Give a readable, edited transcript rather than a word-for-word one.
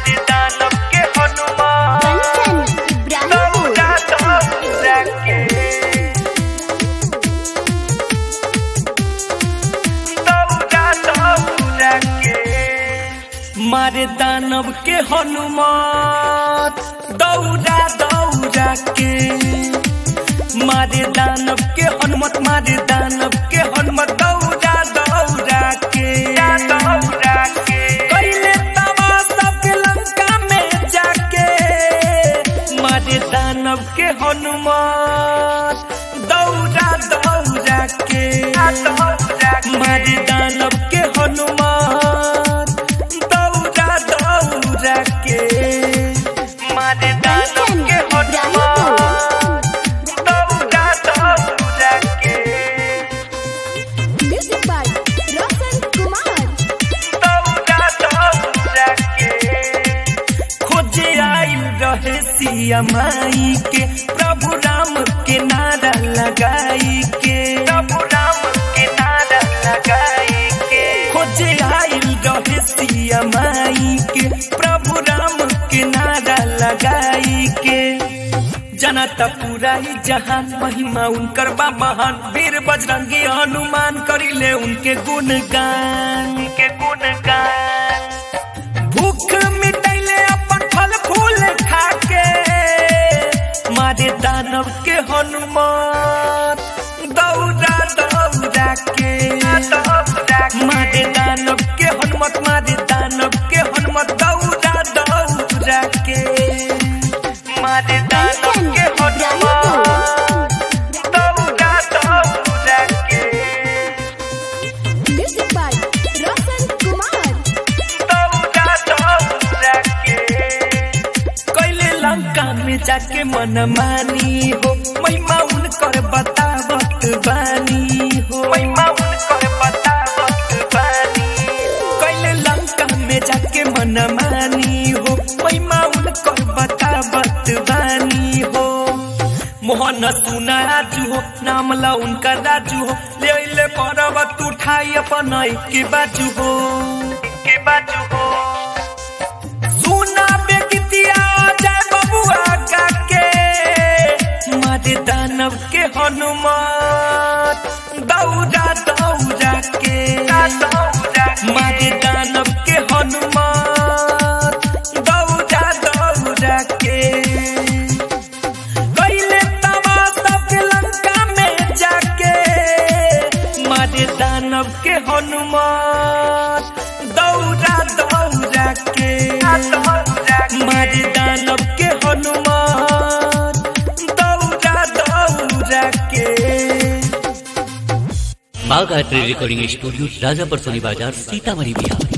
मारे दानव के हनुमान दौड़ा दौड़ा के दौड़ा दौड़ा के मारे दानव के हनुमान दौड़ा दौड़ा के मारे दानव के हनुमत मारे दानव के हनुमत दौड़ा दौड़ा के दौड़ा के पहले तवा सबके लंका में जाके मारे दानव के हनुमान दौड़ा दौड़ा के मारे दानव के हनुमान दौड़ा दौड़ा के मारे दानव के हनुमान सिया माई के प्रभु राम के नारा लगाई के प्रभु राम के नारा लगाई के खोजे आइल रहे सिया माई के प्रभु राम के नारा लगाई के जनता पूरा ही जहान महिमा उनकर बा महान वीर बजरंगी हनुमान करिले उनके गुणगान के गुणगान भूख मिटाइले अपन फल फूल खा के मारे दानव के हनुमान दौड़ा दौड़ा के मारे दानव के हनुमत मारे दानव के हनुमत दौड़ा दौड़ा के मारे दानव के हनुमान दौड़ा दौड़ा के दौड़ा दौड़ा के कैले लंका में जाके मन मानी हो महिमा उनकर बतावत बानी हो महिमा उनकर बतावत बानी कैले लंका में जाके मन मानी हो महिमा उनकर बतावत बानी हो मोहन सुना राजू हो नाम ला उनका राजू हो ले पर्वत उठाई अपन के बाजू हो के बाजू हो सुना बेगितिया जय बबुआ गा के मारे दानव के हनुमान दौड़ा दौड़ा के मारे दानव के हनुमान दौड़ा दौड़ा के कैले तवा सबके लंका में जाके मारे दानव के हनुमान दौड़ा दौड़ा के मारे दानव के हनुमान दौड़ा दौड़ा के बाघ art recording studio Rajapur Soni Bazar Sitamarhi Bihar.